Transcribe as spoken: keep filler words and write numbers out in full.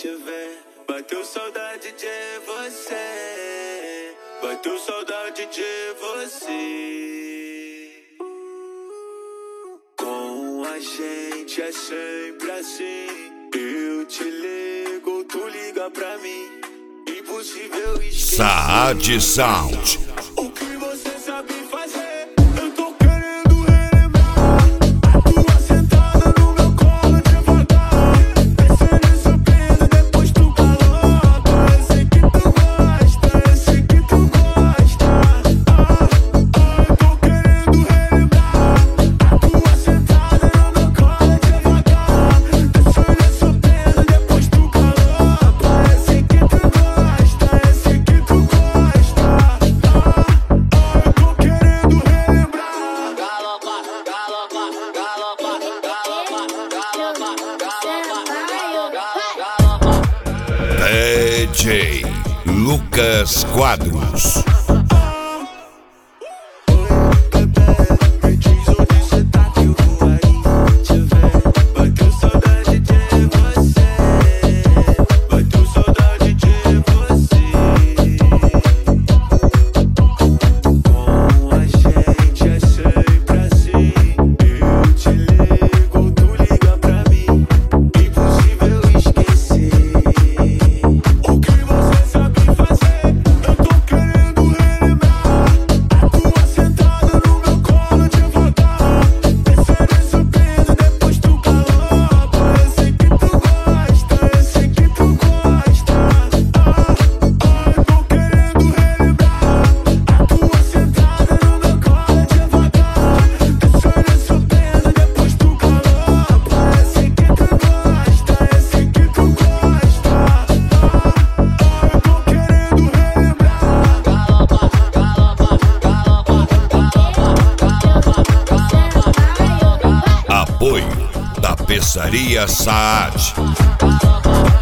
te ver. Bateu saudade de você. Bateu saudade de você. Com a gente é sempre assim. Eu te ligo, tu liga pra mim. Impossível esquecer. Saad Sound. O que você sabe fazer? Eu tô querendo relembrar a tua sentada no meu colo devagar. Descendo e subindo, depois tu caloca. Eu sei que tu gosta, eu sei que tu gosta. Ah, ah, eu tô querendo relembrar a tua sentada no meu colo devagar. Descendo e subindo, depois tu caloca. Eu sei que tu gosta, eu sei que tu gosta. D J Lucas Quadros. Apoio da Peçaria Saad.